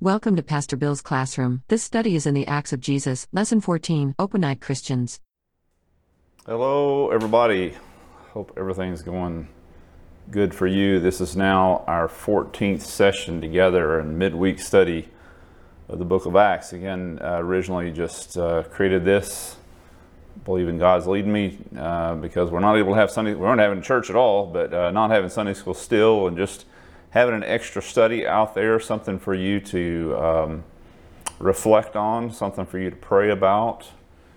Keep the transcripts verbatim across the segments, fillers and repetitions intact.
Welcome to Pastor Bill's classroom. This study is in the Acts of Jesus, Lesson fourteen, Open Night Christians. Hello, everybody. Hope everything's going good for you. This is now our fourteenth session together in midweek study of the book of Acts. Again, uh, originally just uh, created this, believing God's leading me, uh, because we're not able to have Sunday, we aren't having church at all, but uh, not having Sunday school still, and just having an extra study out there, something for you to um, reflect on, something for you to pray about.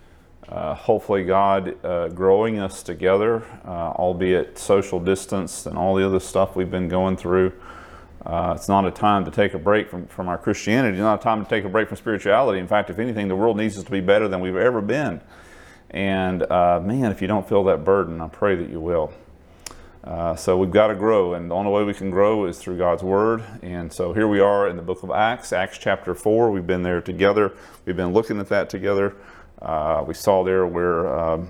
Uh, hopefully God uh, growing us together, uh, albeit social distance and all the other stuff we've been going through. Uh, it's not a time to take a break from, from our Christianity. It's not a time to take a break from spirituality. In fact, if anything, the world needs us to be better than we've ever been. And uh, man, if you don't feel that burden, I pray that you will. Uh, so we've got to grow, and the only way we can grow is through God's Word. And so here we are in the book of Acts, Acts chapter four. We've been there together. We've been looking at that together. Uh, we saw there where um,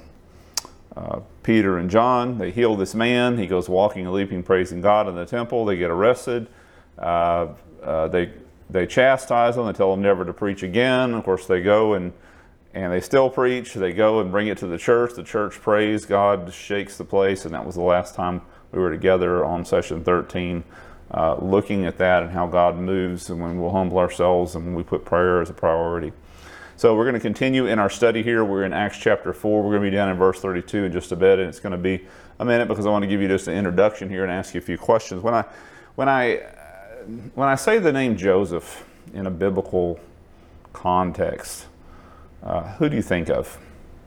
uh, Peter and John, they heal this man. He goes walking and leaping, praising God in the temple. They get arrested. Uh, uh, they they chastise them. They tell them never to preach again. Of course, they go and And they still preach. They go and bring it to the church. The church prays. God shakes the place. And that was the last time we were together on session thirteen, uh, looking at that and how God moves and when we'll humble ourselves and when we put prayer as a priority. So we're going to continue in our study here. We're in Acts chapter four. We're going to be down in verse thirty-two in just a bit. And it's going to be a minute because I want to give you just an introduction here and ask you a few questions. When I, when I, when I say the name Joseph in a biblical context, Uh, who do you think of?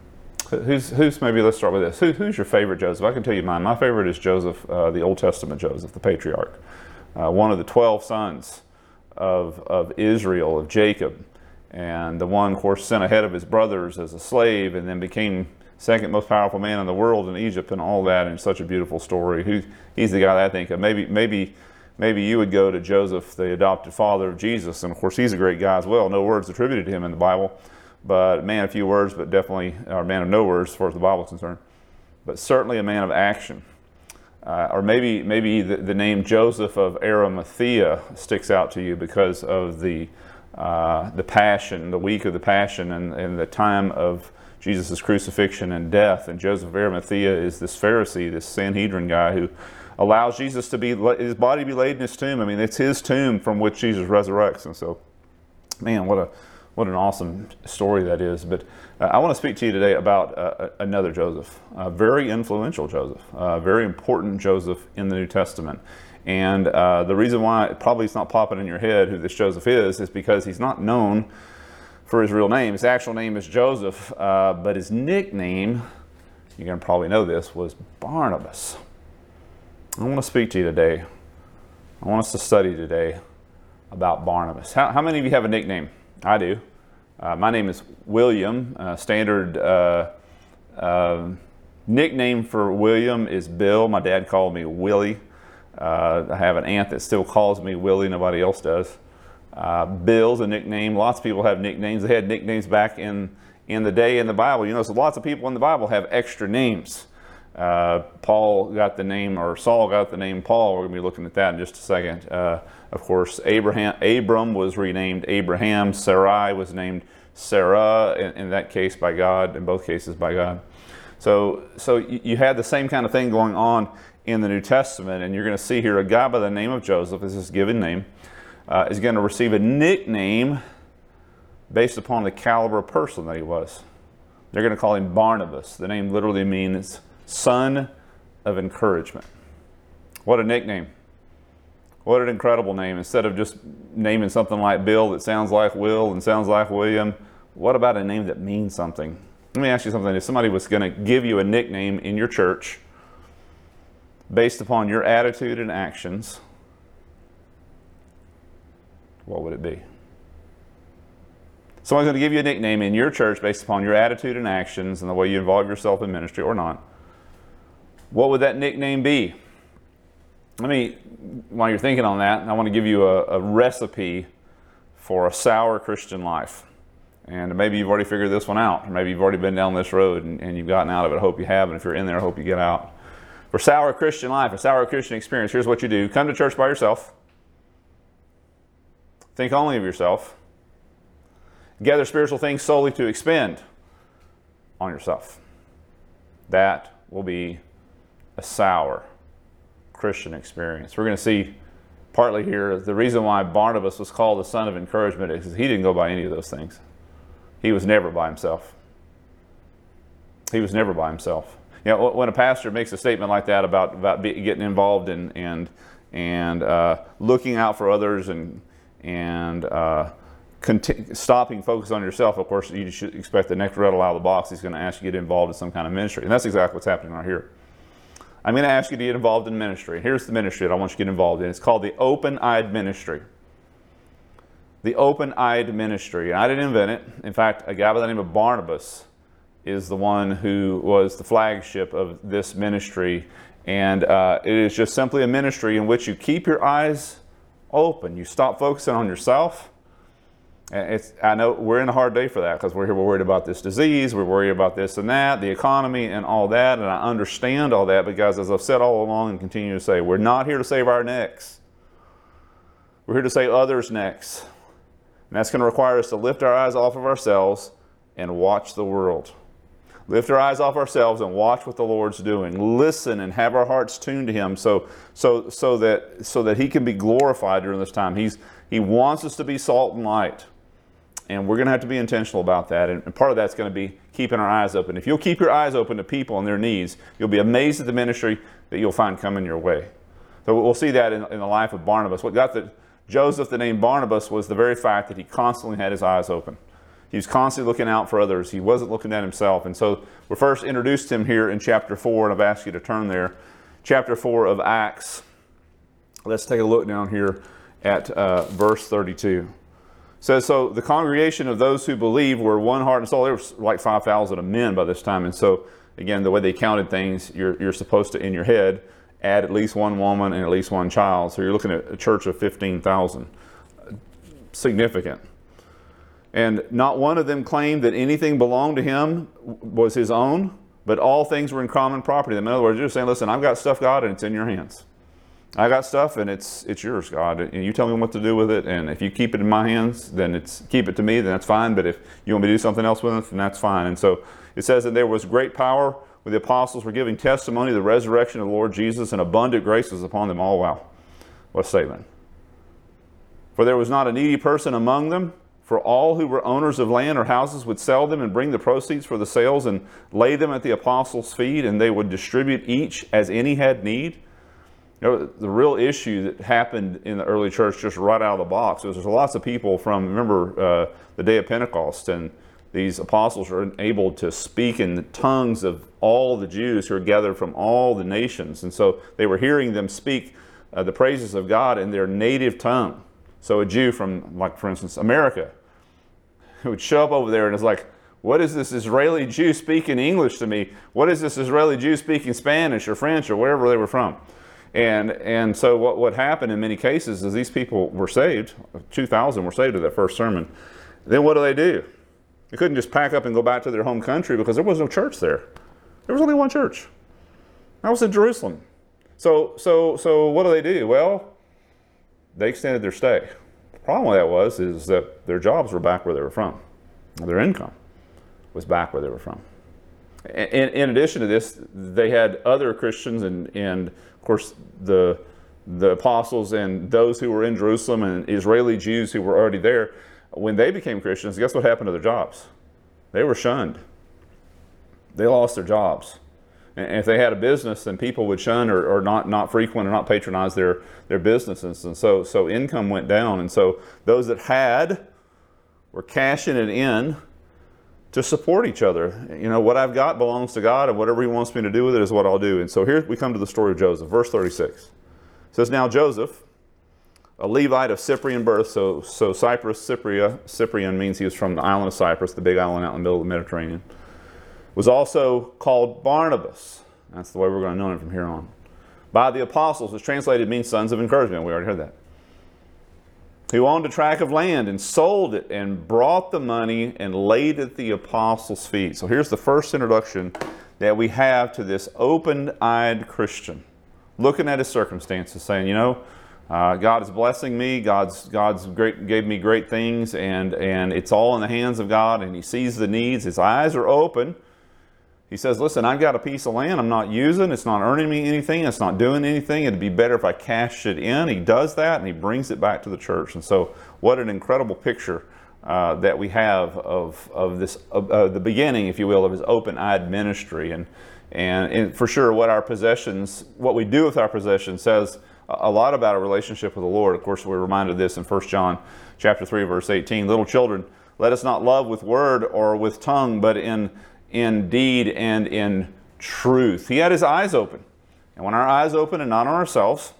Who's, who's maybe, let's start with this. Who, who's your favorite Joseph? I can tell you mine. My favorite is Joseph, uh, the Old Testament Joseph, the patriarch. Uh, one of the twelve sons of, of Israel, of Jacob. And the one, of course, sent ahead of his brothers as a slave and then became second most powerful man in the world in Egypt and all that. And such a beautiful story. Who, he's the guy that I think of. Maybe, maybe, maybe you would go to Joseph, the adopted father of Jesus. And of course, he's a great guy as well. No words attributed to him in the Bible. But man of few words, but definitely a man of no words as far as the Bible is concerned. But certainly a man of action. Uh, or maybe maybe the, the name Joseph of Arimathea sticks out to you because of the uh, the passion, the week of the passion, and, and the time of Jesus' crucifixion and death. And Joseph of Arimathea is this Pharisee, this Sanhedrin guy who allows Jesus to be, his body be laid in his tomb. I mean, it's his tomb from which Jesus resurrects. And so, man, what a What an awesome story that is. But uh, I want to speak to you today about uh, another Joseph, a very influential Joseph, a very important Joseph in the New Testament. And uh, the reason why it probably is not popping in your head who this Joseph is, is because he's not known for his real name. His actual name is Joseph, uh, but his nickname, you're going to probably know this, was Barnabas. I want to speak to you today. I want us to study today about Barnabas. How, how many of you have a nickname? I do. Uh, my name is William. Uh, standard uh, uh, nickname for William is Bill. My dad called me Willie. Uh, I have an aunt that still calls me Willie. Nobody else does. Uh, Bill's a nickname. Lots of people have nicknames. They had nicknames back in, in the day in the Bible. You know, so lots of people in the Bible have extra names. Uh, Paul got the name, or Saul got the name Paul. We're going to be looking at that in just a second. Uh, of course, Abraham, Abram was renamed Abraham. Sarai was named Sarah, in, in that case by God, in both cases by God. So, so you, you had the same kind of thing going on in the New Testament, and you're going to see here a guy by the name of Joseph, this is his given name, uh, is going to receive a nickname based upon the caliber of person that he was. They're going to call him Barnabas. The name literally means son of encouragement. What a nickname. What an incredible name. Instead of just naming something like Bill that sounds like Will and sounds like William, what about a name that means something? Let me ask you something. If somebody was going to give you a nickname in your church based upon your attitude and actions, what would it be? Someone's going to give you a nickname in your church based upon your attitude and actions and the way you involve yourself in ministry or not. What would that nickname be? Let me, while you're thinking on that, I want to give you a, a recipe for a sour Christian life. And maybe you've already figured this one out. Or maybe you've already been down this road and, and you've gotten out of it. I hope you have. And if you're in there, I hope you get out. For sour Christian life, a sour Christian experience, here's what you do. Come to church by yourself. think only of yourself. Gather spiritual things solely to expend on yourself. That will be a sour Christian experience. We're going to see partly here the reason why Barnabas was called the son of encouragement is because he didn't go by any of those things. He was never by himself. He was never by himself. You know, when a pastor makes a statement like that about, about be, getting involved in, and and uh, looking out for others and and uh, conti- stopping focus on yourself, of course, you should expect the next rattle out of the box. He's going to ask you to get involved in some kind of ministry, and that's exactly what's happening right here. I'm going to ask you to get involved in ministry. Here's the ministry that I want you to get involved in. It's called the Open-Eyed Ministry. The Open-Eyed Ministry. And I didn't invent it. In fact, a guy by the name of Barnabas is the one who was the flagship of this ministry. And uh, it is just simply a ministry in which you keep your eyes open. You stop focusing on yourself. And it's, I know we're in a hard day for that because we're here, we're worried about this disease, we're worried about this and that, the economy and all that, and I understand all that because, as I've said all along and continue to say, we're not here to save our necks. We're here to save others' necks. And that's going to require us to lift our eyes off of ourselves and watch the world. Lift our eyes off ourselves and watch what the Lord's doing. Listen and have our hearts tuned to Him so, so, so, that, so that He can be glorified during this time. He's, he wants us to be salt and light. And we're going to have to be intentional about that. And part of that's going to be keeping our eyes open. If you'll keep your eyes open to people and their needs, you'll be amazed at the ministry that you'll find coming your way. So we'll see that in, in the life of Barnabas. What got the, Joseph the name Barnabas was the very fact that he constantly had his eyes open. He was constantly looking out for others. He wasn't looking at himself. And so we're first introduced to him here in chapter four, and I've asked you to turn there. Chapter four of Acts. Let's take a look down here at uh, verse thirty-two. It says, so the congregation of those who believed were one heart and soul. There was like five thousand men by this time. And so, again, the way they counted things, you're, you're supposed to, in your head, add at least one woman and at least one child. So you're looking at a church of fifteen thousand. Significant. And not one of them claimed that anything belonged to him was his own, but all things were in common property. In other words, you're saying, listen, I've got stuff, God, and it's in your hands. I got stuff and it's it's yours, God, and you tell me what to do with it, and if you keep it in my hands, then it's keep it to me, then that's fine, but if you want me to do something else with it, then that's fine. And so it says that there was great power when the apostles were giving testimony of the resurrection of the Lord Jesus, and abundant grace was upon them all. Wow, what a statement. For there was not a needy person among them, for all who were owners of land or houses would sell them and bring the proceeds for the sales and lay them at the apostles' feet, and they would distribute each as any had need. You know, the real issue that happened in the early church just right out of the box was there's lots of people from, remember, uh, the day of Pentecost, and these apostles were able to speak in the tongues of all the Jews who are gathered from all the nations. And so they were hearing them speak uh, the praises of God in their native tongue. So a Jew from, like, for instance, America, who would show up over there and is like, what is this Israeli Jew speaking English to me? What is this Israeli Jew speaking Spanish or French or wherever they were from? And and so what, what happened in many cases is these people were saved. two thousand were saved at that first sermon. Then what do they do? They couldn't just pack up and go back to their home country because there was no church there. There was only one church. That was in Jerusalem. So so so what do they do? Well, they extended their stay. The problem with that was is that their jobs were back where they were from. Their income was back where they were from. In, in addition to this, they had other Christians and, and of course, the, the apostles and those who were in Jerusalem and Israeli Jews who were already there. When they became Christians, guess what happened to their jobs? They were shunned. They lost their jobs. And if they had a business, then people would shun or, or not, not frequent or not patronize their, their businesses. And so, so income went down. And so those that had were cashing it in to support each other. You know, what I've got belongs to God, and whatever He wants me to do with it is what I'll do. And so here we come to the story of Joseph. Verse thirty-six. It says, now Joseph, a Levite of Cyprian birth, so, so Cyprus, Cypria, Cyprian means he was from the island of Cyprus, the big island out in the middle of the Mediterranean, was also called Barnabas. That's the way we're going to know him from here on. By the apostles, which translated means sons of encouragement. We already heard that. Who owned a tract of land and sold it and brought the money and laid it at the apostles' feet. So here's the first introduction that we have to this open-eyed Christian, looking at his circumstances, saying, you know, Uh, God is blessing me. God's God's great gave me great things, and and it's all in the hands of God. And he sees the needs. His eyes are open. He says, "Listen, I've got a piece of land I'm not using. It's not earning me anything. It's not doing anything. It'd be better if I cashed it in." He does that, and he brings it back to the church. And so, what an incredible picture uh, that we have of of this of, uh, the beginning, if you will, of his open-eyed ministry. And, and and for sure, what our possessions, what we do with our possessions, says a lot about our relationship with the Lord. Of course, we're reminded of this in First John chapter three, verse eighteen. "Little children, let us not love with word or with tongue, but in in deed and in truth." He had his eyes open. And when our eyes open and not on ourselves,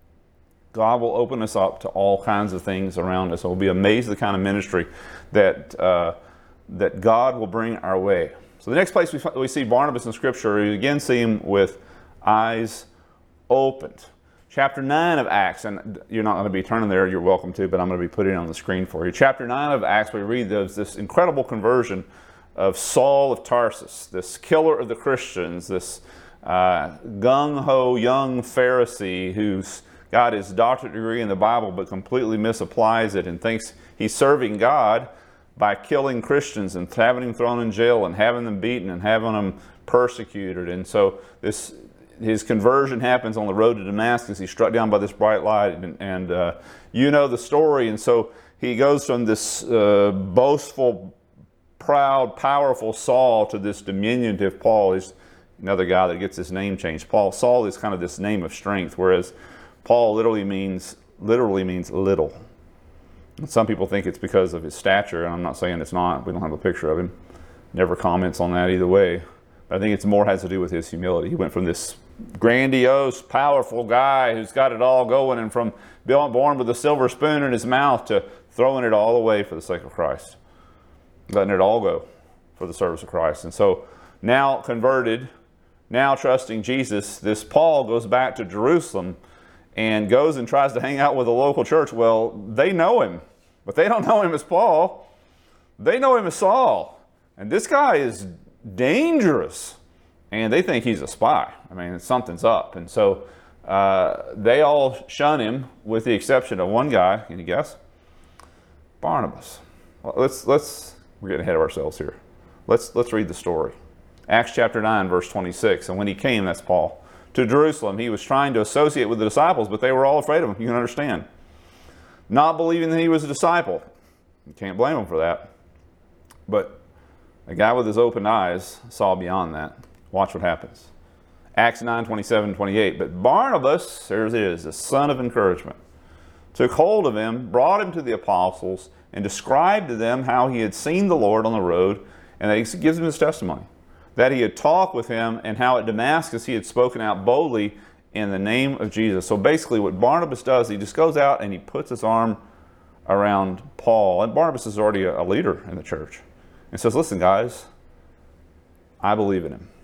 God will open us up to all kinds of things around us. We'll be amazed at the kind of ministry that uh, that God will bring our way. So the next place we, we see Barnabas in Scripture, we again see him with eyes opened. Chapter nine of Acts, and you're not going to be turning there, you're welcome to, but I'm going to be putting it on the screen for you. Chapter nine of Acts, we read there's this incredible conversion of Saul of Tarsus, this killer of the Christians, this uh, gung-ho young Pharisee who's got his doctorate degree in the Bible but completely misapplies it and thinks he's serving God by killing Christians and having them thrown in jail and having them beaten and having them persecuted. And so this his conversion happens on the road to Damascus. He's struck down by this bright light, and, and uh, you know the story. And so he goes from this uh, boastful, proud, powerful Saul to this diminutive Paul. He's another guy that gets his name changed. Paul Saul is kind of this name of strength, whereas Paul literally means literally means little. And some people think it's because of his stature, and I'm not saying it's not. We don't have a picture of him. Never comments on that either way. But I think it's more has to do with his humility. He went from this grandiose, powerful guy who's got it all going, and from being born with a silver spoon in his mouth to throwing it all away for the sake of Christ. Letting it all go for the service of Christ. And so now converted, now trusting Jesus, this Paul goes back to Jerusalem and goes and tries to hang out with a local church. Well, they know him, but they don't know him as Paul. They know him as Saul. And this guy is dangerous. And they think he's a spy. I mean, something's up. And so uh, they all shun him with the exception of one guy. Can you guess? Barnabas. Well, let's, let's, we're getting ahead of ourselves here. Let's, let's read the story. Acts chapter nine, verse twenty-six. And when he came, that's Paul, to Jerusalem, he was trying to associate with the disciples, but they were all afraid of him. You can understand. Not believing that he was a disciple. You can't blame him for that. But a guy with his open eyes saw beyond that. Watch what happens. Acts nine, twenty-seven, twenty-eight. But Barnabas, there it is, the son of encouragement, took hold of him, brought him to the apostles, and described to them how he had seen the Lord on the road, and that he gives them his testimony, that he had talked with him, and how at Damascus he had spoken out boldly in the name of Jesus. So basically what Barnabas does, he just goes out and he puts his arm around Paul. And Barnabas is already a leader in the church. And says, listen, guys, I believe in him.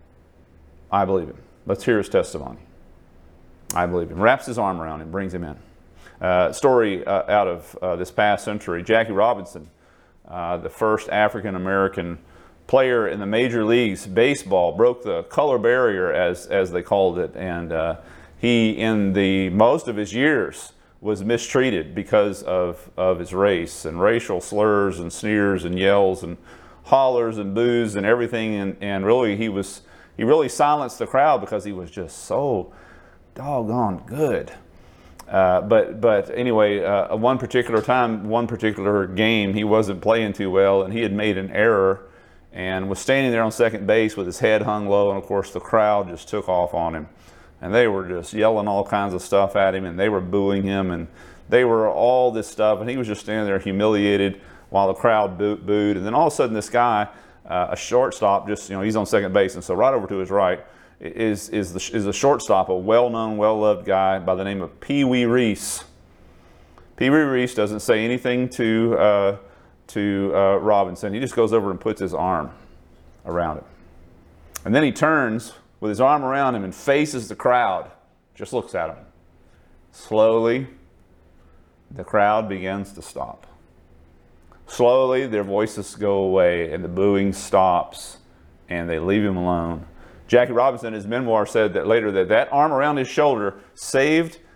I believe him. Let's hear his testimony. I believe him. Wraps his arm around him, brings him in. Uh, story uh, out of uh, this past century. Jackie Robinson, uh, the first African-American player in the major leagues baseball, broke the color barrier, as as they called it, and uh, he, in the most of his years, was mistreated because of of his race, and racial slurs and sneers and yells and hollers and boos and everything, and and really he was he really silenced the crowd because he was just so doggone good. Uh, but but anyway, uh, one particular time, one particular game, he wasn't playing too well, and he had made an error and was standing there on second base with his head hung low, and of course the crowd just took off on him. And they were just yelling all kinds of stuff at him, and they were booing him, and they were all this stuff, and he was just standing there humiliated while the crowd boo booed. And then all of a sudden this guy, uh, a shortstop, just, you know, he's on second base, and so right over to his right is, is, the, is a shortstop, a well-known, well-loved guy by the name of Pee Wee Reese. Pee Wee Reese doesn't say anything to, uh, to uh, Robinson. He just goes over and puts his arm around him. And then he turns with his arm around him and faces the crowd, just looks at him. Slowly, the crowd begins to stop. Slowly, their voices go away, and the booing stops, and they leave him alone. Jackie Robinson, in his memoir, said that later that that arm around his shoulder saved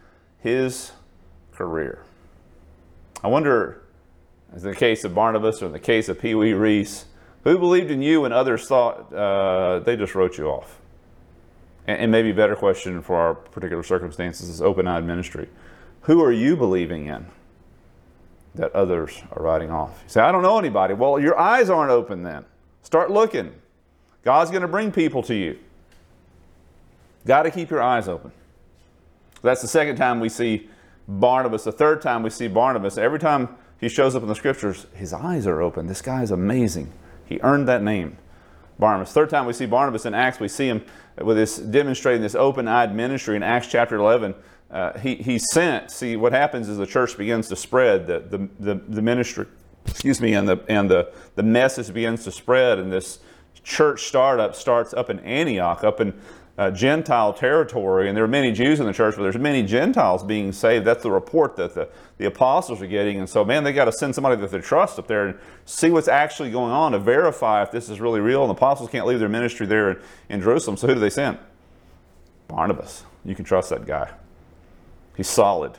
his career. I wonder, as in the case of Barnabas or in the case of Pee Wee Reese, who believed in you when others thought uh, they just wrote you off? And, and maybe a better question for our particular circumstances is open-eyed ministry. Who are you believing in that others are writing off? You say, I don't know anybody. Well, your eyes aren't open then. Start looking. God's going to bring people to you. Got to keep your eyes open. That's the second time we see Barnabas. The third time we see Barnabas. Every time he shows up in the scriptures, his eyes are open. This guy is amazing. He earned that name, Barnabas. Third time we see Barnabas in Acts, we see him with this demonstrating this open-eyed ministry in Acts chapter eleven. Uh, he, he's sent. See, what happens is the church begins to spread. The, the, the, the ministry, excuse me, and, the, and the, the message begins to spread. And this church startup starts up in Antioch, up in uh, Gentile territory. And there are many Jews in the church, but there's many Gentiles being saved. That's the report that the, the apostles are getting. And so, man, they got to send somebody that they trust up there and see what's actually going on to verify if this is really real. And the apostles can't leave their ministry there in, in Jerusalem. So who do they send? Barnabas. You can trust that guy. He's solid.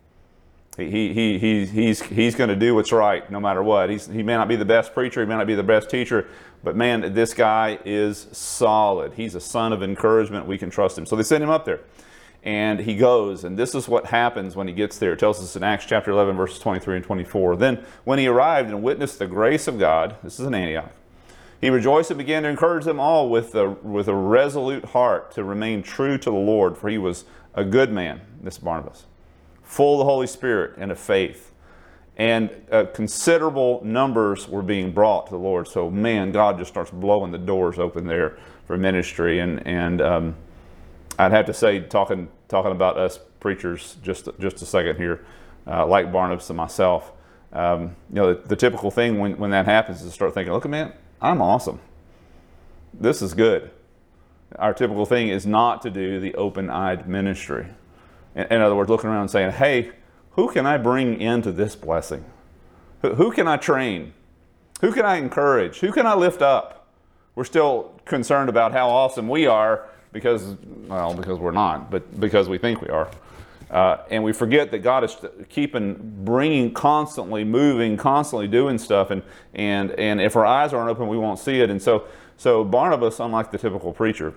He, he, he, he, he's he's going to do what's right no matter what. He's, he may not be the best preacher. He may not be the best teacher. But, man, this guy is solid. He's a son of encouragement. We can trust him. So they send him up there. And he goes. And this is what happens when he gets there. It tells us in Acts chapter eleven, verses twenty-three and twenty-four. Then when he arrived and witnessed the grace of God, this is in Antioch, he rejoiced and began to encourage them all with a, with a resolute heart to remain true to the Lord. For he was a good man, this Barnabas, full of the Holy Spirit and of faith. And uh, considerable numbers were being brought to the Lord. So, man, God just starts blowing the doors open there for ministry. And, and um, I'd have to say, talking talking about us preachers just, just a second here, uh, like Barnabas and myself, um, you know, the, the typical thing when, when that happens is to start thinking, look, man, I'm awesome. This is good. Our typical thing is not to do the open-eyed ministry. In, in other words, looking around and saying, hey, who can I bring into this blessing? Who, who can I train? Who can I encourage? Who can I lift up? We're still concerned about how awesome we are because, well, because we're not, but because we think we are. Uh, and we forget that God is keeping, bringing, constantly moving, constantly doing stuff. And, and, and if our eyes aren't open, we won't see it. And so, so Barnabas, unlike the typical preacher,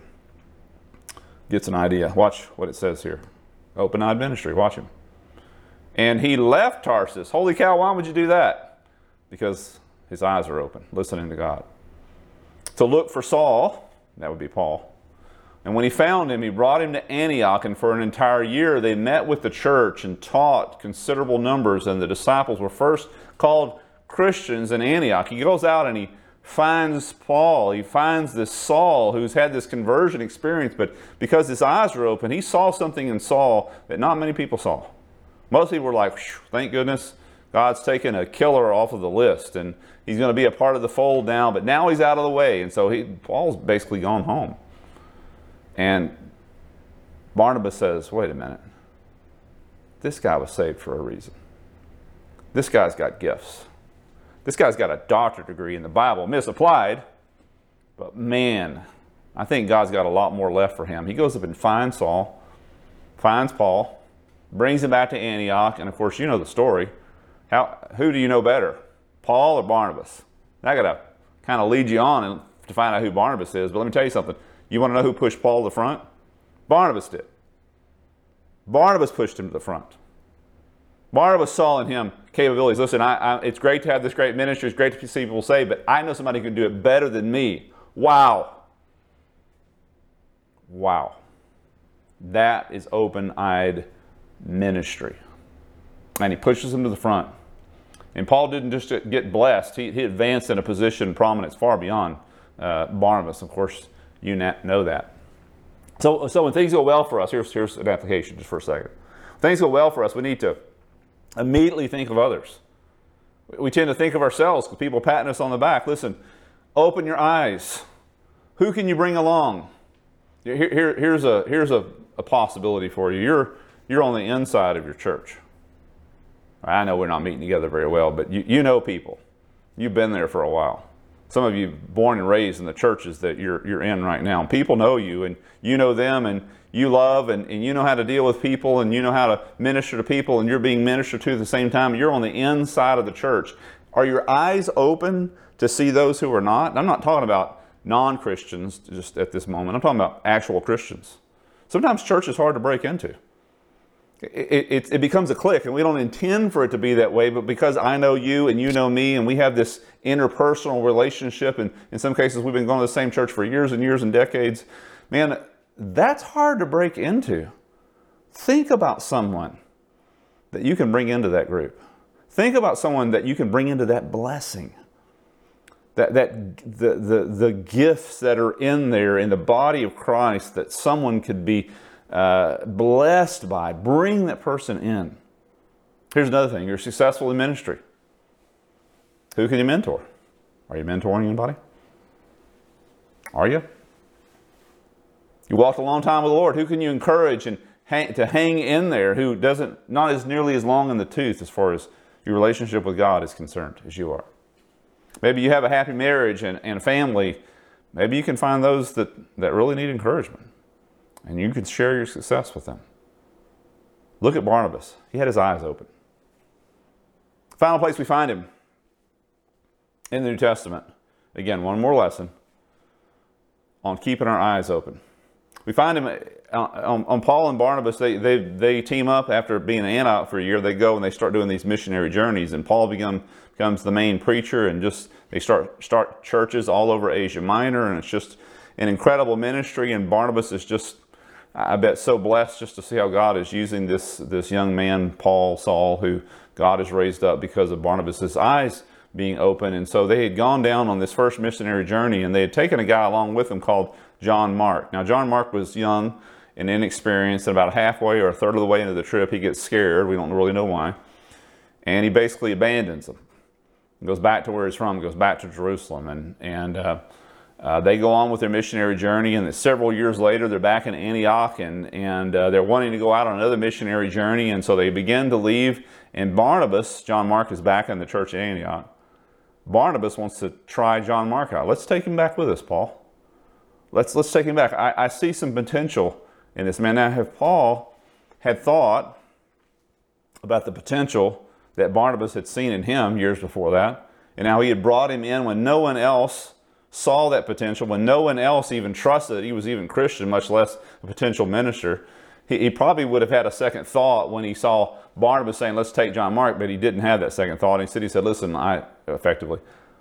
gets an idea. Watch what it says here. Open-eyed ministry. Watch him. And he left Tarsus. Holy cow, why would you do that? Because his eyes are open, listening to God. To look for Saul, that would be Paul. And when he found him, he brought him to Antioch, and for an entire year they met with the church and taught considerable numbers, and the disciples were first called Christians in Antioch. He goes out and he finds Paul. He finds this Saul who's had this conversion experience, but because his eyes were open, he saw something in Saul that not many people saw. Most people were like, thank goodness, God's taken a killer off of the list, and he's going to be a part of the fold now, but now he's out of the way. And so he, Paul's basically gone home. And Barnabas says, wait a minute. This guy was saved for a reason. This guy's got gifts. This guy's got a doctorate degree in the Bible, misapplied, but man, I think God's got a lot more left for him. He goes up and finds Saul, finds Paul, brings him back to Antioch, and of course, you know the story. How, who do you know better, Paul or Barnabas? And I got to kind of lead you on and, to find out who Barnabas is, but let me tell you something. You want to know who pushed Paul to the front? Barnabas did. Barnabas pushed him to the front. Barnabas saw in him capabilities. Listen, I, I, it's great to have this great ministry. It's great to see people saved, but I know somebody who can do it better than me. Wow. Wow. That is open-eyed ministry. And he pushes him to the front. And Paul didn't just get blessed. He, he advanced in a position of prominence far beyond uh, Barnabas. Of course, you know that. So, so when things go well for us, here's, here's an application just for a second. When things go well for us, we need to immediately think of others. We tend to think of ourselves because people patting us on the back. Listen, open your eyes. Who can you bring along? Here, here, here's a, here's a, a possibility for you. You're, you're on the inside of your church. I know we're not meeting together very well, but you, you know people. You've been there for a while. Some of you born and raised in the churches that you're, you're in right now. People know you, and you know them, and you love, and, and you know how to deal with people, and you know how to minister to people, and you're being ministered to at the same time. You're on the inside of the church. Are your eyes open to see those who are not? I'm not talking about non-Christians just at this moment. I'm talking about actual Christians. Sometimes church is hard to break into. It, it, it becomes a clique, and we don't intend for it to be that way, but because I know you and you know me, and we have this interpersonal relationship, and in some cases we've been going to the same church for years and years and decades, man, that's hard to break into. Think about someone that you can bring into that group. Think about someone that you can bring into that blessing. That, that the, the, the gifts that are in there in the body of Christ that someone could be uh, blessed by. Bring that person in. Here's another thing. You're successful in ministry. Who can you mentor? Are you mentoring anybody? Are you? You walked a long time with the Lord. Who can you encourage and hang, to hang in there who doesn't, not as nearly as long in the tooth as far as your relationship with God is concerned as you are? Maybe you have a happy marriage and, and a family. Maybe you can find those that, that really need encouragement. And you can share your success with them. Look at Barnabas. He had his eyes open. Final place we find him in the New Testament. Again, one more lesson on keeping our eyes open. We find him on, on Paul and Barnabas. They, they, they team up after being in Antioch for a year. They go and they start doing these missionary journeys. And Paul become, becomes the main preacher, and just they start start churches all over Asia Minor. And it's just an incredible ministry. And Barnabas is just, I bet, so blessed just to see how God is using this, this young man, Paul, Saul, who God has raised up because of Barnabas' eyes being open. And so they had gone down on this first missionary journey, and they had taken a guy along with them called John Mark. Now, John Mark was young and inexperienced, and about halfway or a third of the way into the trip, he gets scared. We don't really know why. And he basically abandons them. He goes back to where he's from, goes back to Jerusalem. And, and uh, uh, they go on with their missionary journey, and several years later, they're back in Antioch, and, and uh, they're wanting to go out on another missionary journey, and so they begin to leave. And Barnabas, John Mark, is back in the church at Antioch. Barnabas wants to try John Mark out. Let's take him back with us, Paul. Let's, let's take him back. I, I see some potential in this man. Now, if Paul had thought about the potential that Barnabas had seen in him years before that, and now he had brought him in when no one else saw that potential, when no one else even trusted that he was even Christian, much less a potential minister, he, he probably would have had a second thought when he saw Barnabas saying, let's take John Mark, but he didn't have that second thought. Instead, he said, listen, I, effectively,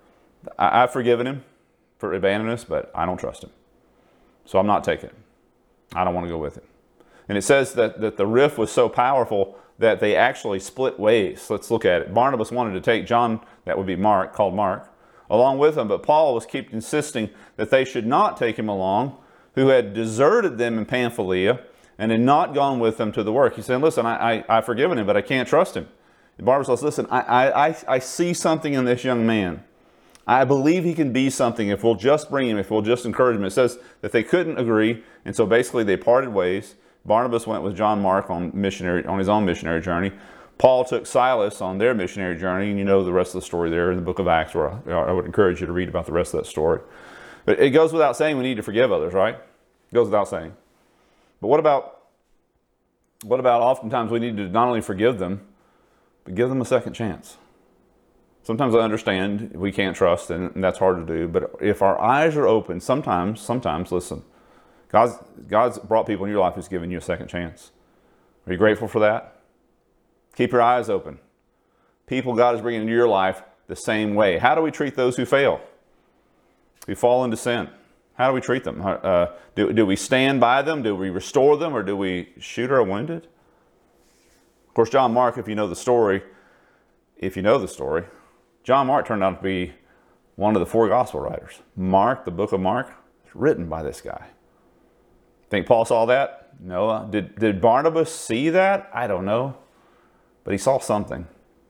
I, I've forgiven him for abandoning us, but I don't trust him. So I'm not taking it. I don't want to go with it. And it says that, that the rift was so powerful that they actually split ways. Let's look at it. Barnabas wanted to take John, that would be Mark, called Mark, along with him, but Paul was keep insisting that they should not take him along, who had deserted them in Pamphylia and had not gone with them to the work. He said, listen, I, I, I've forgiven him, but I can't trust him. And Barnabas says, listen, I, I, I see something in this young man. I believe he can be something if we'll just bring him, if we'll just encourage him. It says that they couldn't agree, and so basically they parted ways. Barnabas went with John Mark on missionary on his own missionary journey. Paul took Silas on their missionary journey, and you know the rest of the story there in the book of Acts, where I, I would encourage you to read about the rest of that story. But it goes without saying we need to forgive others, right? It goes without saying. But what about, what about oftentimes we need to not only forgive them, but give them a second chance? Sometimes I understand we can't trust, and that's hard to do. But if our eyes are open, sometimes, sometimes, listen, God's, God's brought people in your life who's given you a second chance. Are you grateful for that? Keep your eyes open. People God is bringing into your life the same way. How do we treat those who fail? Who fall into sin? How do we treat them? Uh, do, do we stand by them? Do we restore them? Or do we shoot our wounded? Of course, John Mark, if you know the story, if you know the story, John Mark turned out to be one of the four gospel writers. Mark, the book of Mark, is written by this guy. Think Paul saw that? No. Did, did Barnabas see that? I don't know. But he saw something.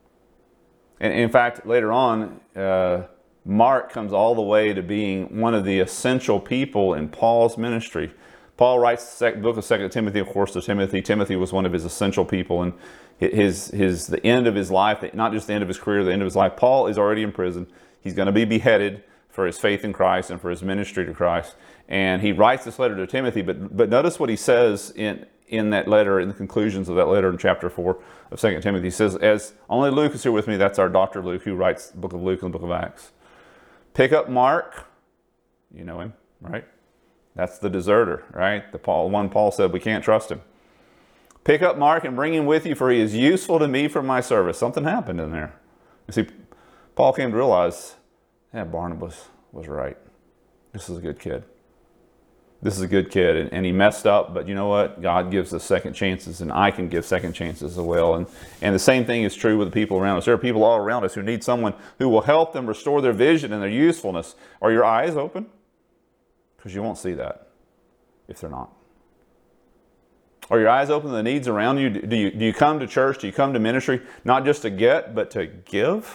And in fact, later on, uh, Mark comes all the way to being one of the essential people in Paul's ministry. Paul writes the book of Second Timothy, of course, to Timothy. Timothy was one of his essential people, and his, his, the end of his life, not just the end of his career, the end of his life. Paul is already in prison. He's going to be beheaded for his faith in Christ and for his ministry to Christ. And he writes this letter to Timothy, but but notice what he says in, in that letter, in the conclusions of that letter in chapter four of Second Timothy. He says, as only Luke is here with me, that's our Doctor Luke, who writes the book of Luke and the book of Acts. Pick up Mark, you know him, right? That's the deserter, right? The Paul, one Paul said we can't trust him. Pick up Mark and bring him with you, for he is useful to me for my service. Something happened in there. You see, Paul came to realize, yeah, Barnabas was right. This is a good kid. This is a good kid. And, and he messed up, but you know what? God gives us second chances, and I can give second chances as well. And, and the same thing is true with the people around us. There are people all around us who need someone who will help them restore their vision and their usefulness. Are your eyes open? Because you won't see that if they're not. Are your eyes open to the needs around you? Do you, do you come to church? Do you come to ministry not just to get, but to give?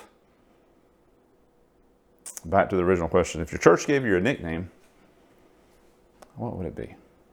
Back to the original question. If your church gave you a nickname, what would it be?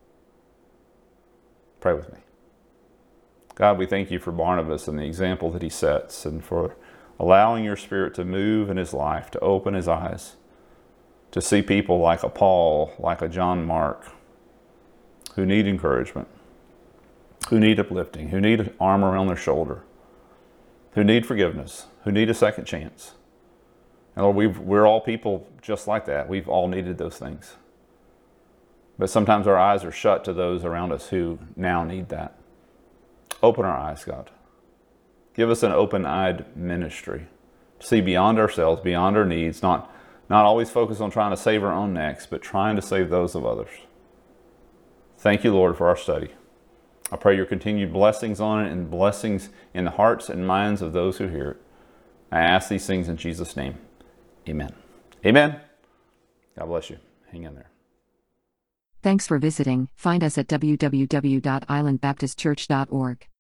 Pray with me. God, we thank you for Barnabas and the example that he sets, and for allowing your Spirit to move in his life, to open his eyes, to see people like a Paul, like a John Mark, who need encouragement, who need uplifting, who need an arm around their shoulder, who need forgiveness, who need a second chance. And Lord, we've, we're all people just like that. We've all needed those things. But sometimes our eyes are shut to those around us who now need that. Open our eyes, God. Give us an open-eyed ministry to see beyond ourselves, beyond our needs, not Not always focus on trying to save our own necks, but trying to save those of others. Thank you, Lord, for our study. I pray your continued blessings on it, and blessings in the hearts and minds of those who hear it. I ask these things in Jesus' name. Amen. Amen. God bless you. Hang in there. Thanks for visiting. Find us at w w w dot island baptist church dot org.